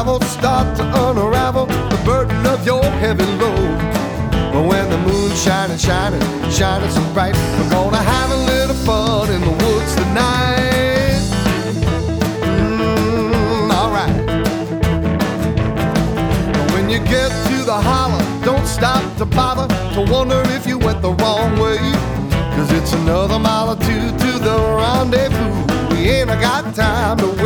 travel, start to unravel the burden of your heavy load. But when the moon's shining, shining, shining so bright, we're gonna have a little fun in the woods tonight. Alright. When you get to the holler, don't stop to bother to wonder if you went the wrong way. 'Cause it's another mile or two to the rendezvous. We ain't got time to